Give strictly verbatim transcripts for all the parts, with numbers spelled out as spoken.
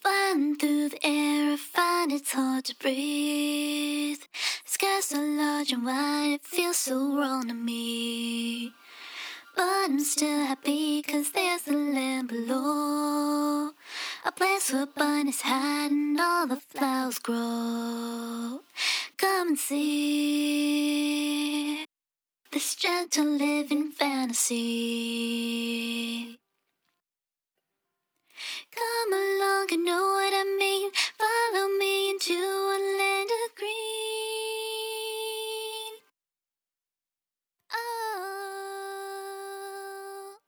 Flying through the air, I find it's hard to breathe. The sky's so large and wide, it feels so wrong to me. But I'm still happy, cause there's a land below. A place where bunnies hide and all the flowers grow. Come and see this gentle living fantasy. Come along and know what I mean. Follow me into a land of green. Oh.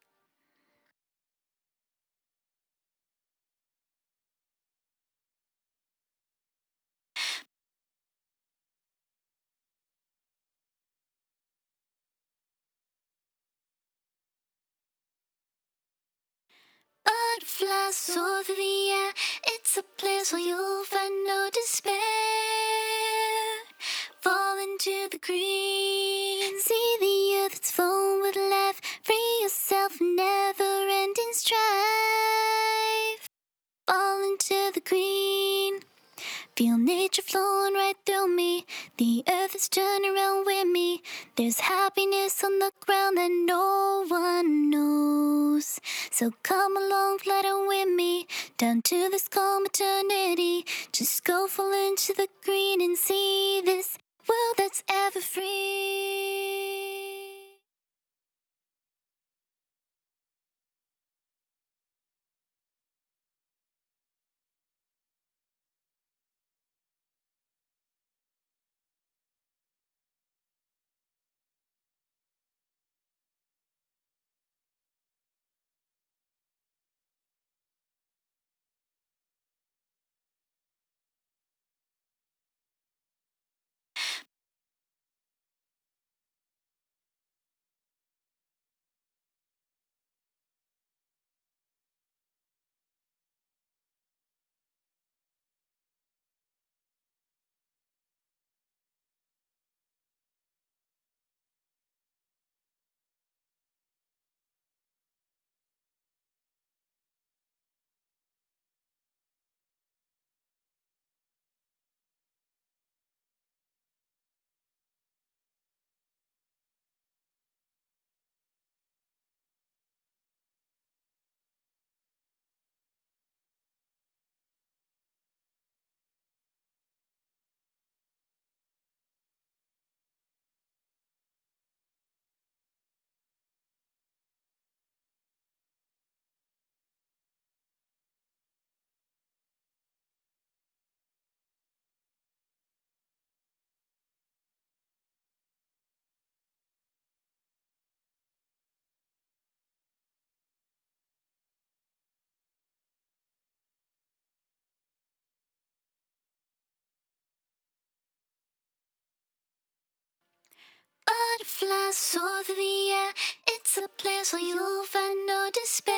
Butterflies soar through the air. It's a place where you'll find no despair. Fall into the green. See the earth, it's full with life. Free yourself from never-ending strife. Fall into the green. Feel nature flowing right through me. The earth is turning around with me. There's happiness on the ground that no one knows. So come along, flutter with me, down to this calm eternity. Just go fall into the green and see this world that's ever free. Butterflies soar through the air. It's a place where you'll find no despair.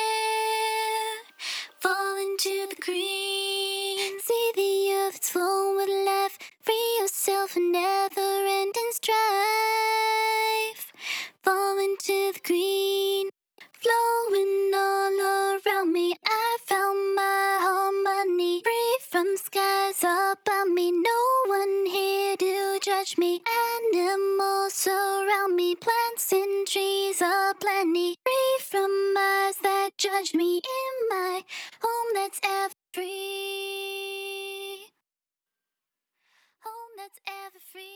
Fall into the green. See the earth, it's full with life. Free yourself from never-ending strife. Fall into the green. Flowing all around me, I found my harmony. Free from skies above me, no one here to judge me. Animals surround me, plants and trees are plenty. Free from eyes that judge me, in my home that's ever free. Home that's ever free.